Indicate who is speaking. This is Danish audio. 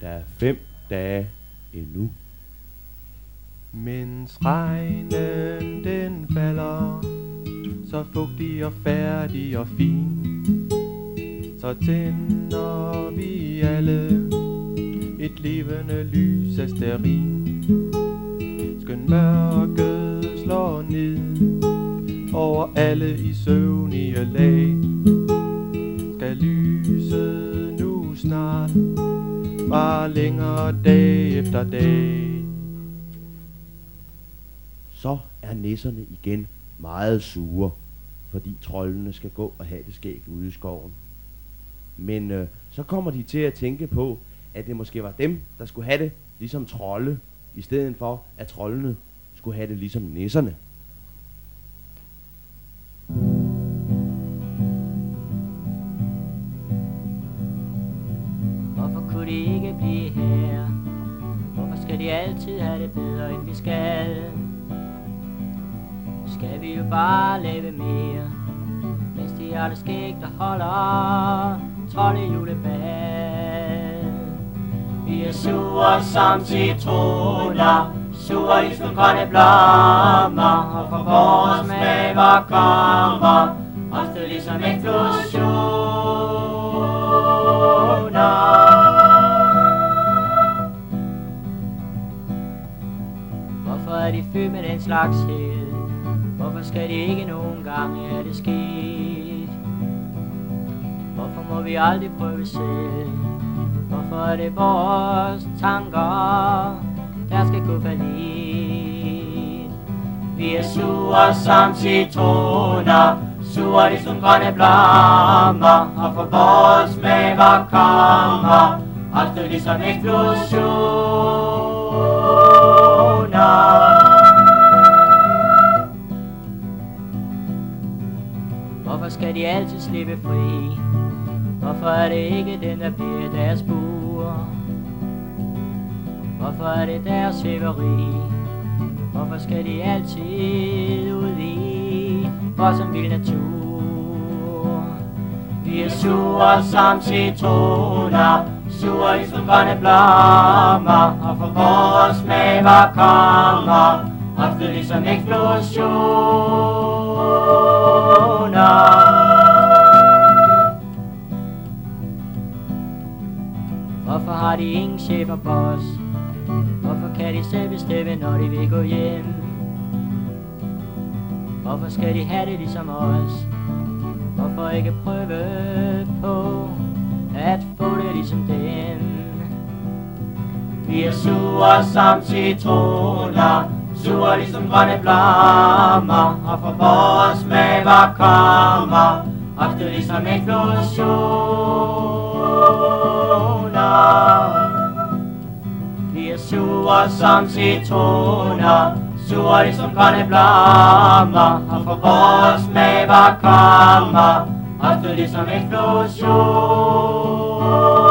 Speaker 1: Der er 5 dage endnu. Mens regnen den falder, så fugtig og færdig og fin, så tænder vi alle et levende lys af stearin. Skøn mørket slår ned over alle i søvnige lag. Skal lyset nu snart bare længere dag efter dag. Så er nisserne igen meget sure, fordi troldene skal gå og have det skægt ude i skoven. Men så kommer de til at tænke på, at det måske var dem, der skulle have det ligesom trolde, i stedet for at troldene skulle have det ligesom nisserne.
Speaker 2: Hvorfor kunne de ikke blive her? Hvorfor skal de altid have det bedre, end vi skal? Skal vi jo bare lave mere, mens de har det skægt og holder troldejulebal. Vi er sure som citroner, sure ligesom grønne blommer, og fra vores maver kommer ofte ligesom eksplosioner. Hvorfor er de fyldt med den slags held? Hvorfor skal de ikke nogen gange er det sket? Hvorfor må vi aldrig prøve selv? Hvorfor er det vores tanker, der skal gå fallit? Vi er sure som citroner, sure ligesom grønne blommer, og for vores maver kommer ofte ligesom eksplosioner. Hvorfor skal de altid slippe fri? Hvorfor er det ikke den, der bliver deres bur? Hvorfor er det deres svæveri? Hvorfor skal de altid ud i vores som vild natur? Vi er sure som citroner, sure ligesom grønne blommer, og for vores maver kommer ofte ligesom eksplosioner. Hvorfor har de ingen chef og boss? Hvorfor kan de selv bestemme, når de vil gå hjem? Hvorfor skal de have det ligesom os? Hvorfor ikke prøve på at få det ligesom dem? Vi er sure som citroner, sure ligesom grønne blommer, og fra vores maver kommer ofte ligesom eksplosioner. Vi er sure som citroner, sure ligesom grønne blommer, og fra vores maver kommer ofte ligesom eksplosioner.